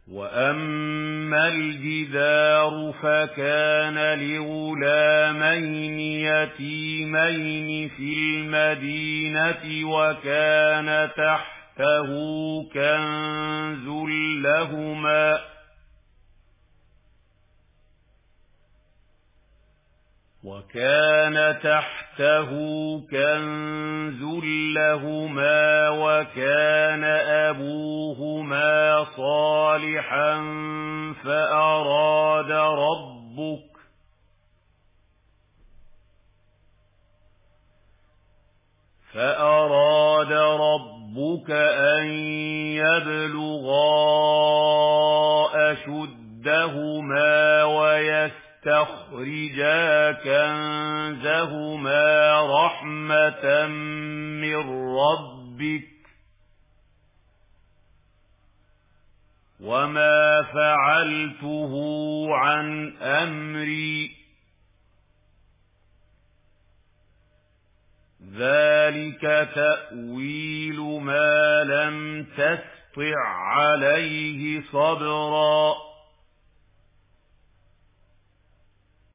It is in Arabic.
وَأَمَّا الْجِدَارُ فَكَانَ لِغُلَامَيْنِ يَتِيمَيْنِ فِي الْمَدِينَةِ وَكَانَ تَحْتَهُ كَنزٌ لَّهُمَا وَكَانَ أَبُوهُمَا صَالِحًا فَأَرَادَ رَبُّكَ أَن يَبْلُغَا أَشُدَّهُمَا وَيَسْتَخْرِجَا كَنزَهُمَا رَحْمَةً مِّن رَّبِّكَ ۚ وَمَا فَعَلْتُهُ عَنْ أَمْرِي ۚ ذَلِكَ تَأْوِيلُ مَا لَمْ تَسْطِع عَّلَيْهِ صَبْرًا